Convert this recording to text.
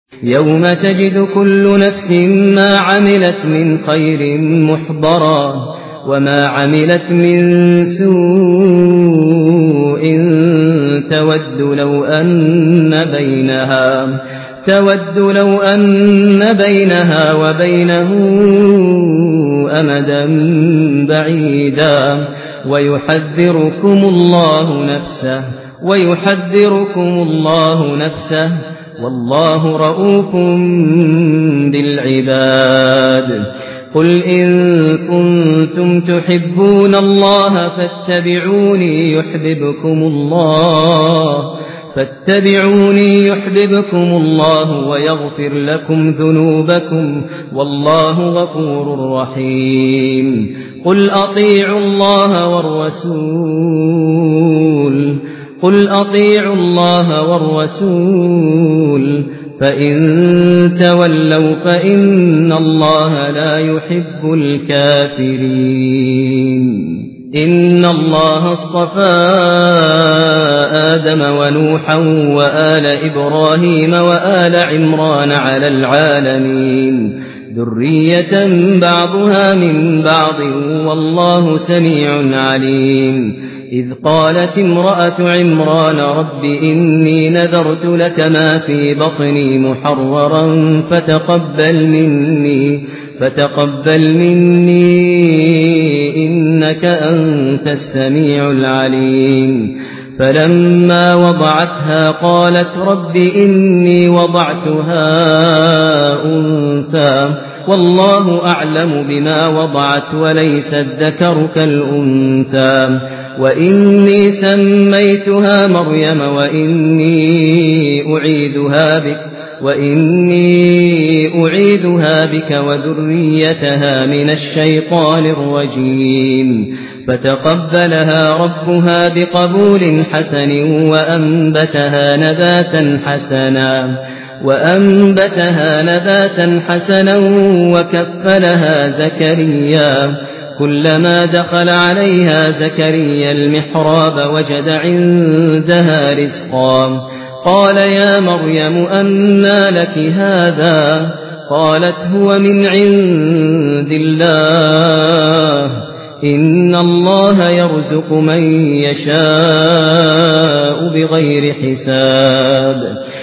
يوم تجد كل نفس ما عملت من خير محضرا وما عملت من سوء تود لو أن بينها وبينه أمدا بعيدا ويحذركم الله نفسه والله رؤوف بالعباد. قل إن كنتم تحبون الله فاتبعوني يحببكم الله ويغفر لكم ذنوبكم والله غفور رحيم. قل أطيعوا الله والرسول فإن تولوا فإن الله لا يحب الكافرين. إن الله اصطفى آدم ونوحا وآل إبراهيم وآل عمران على العالمين ذرية بعضها من بعض والله سميع عليم. إذ قالت امرأة عمران رب إني نذرت لك ما في بطني محررا فتقبل مني إنك أنت السميع العليم. فلما وضعتها قالت رب إني وضعتها أنثى والله أعلم بما وضعت وليس الذكر كالأنثى وإني سميتها مريم وإني أعيذها بك وذريتها من الشيطان الرجيم. فتقبلها ربها بقبول حسن وأنبتها نباتا حسنا وكفلها زكريا. كلما دخل عليها زكريا المحراب وجد عندها رزقا قال يا مريم أنى لك هذا قالت هو من عند الله إن الله يرزق من يشاء بغير حساب.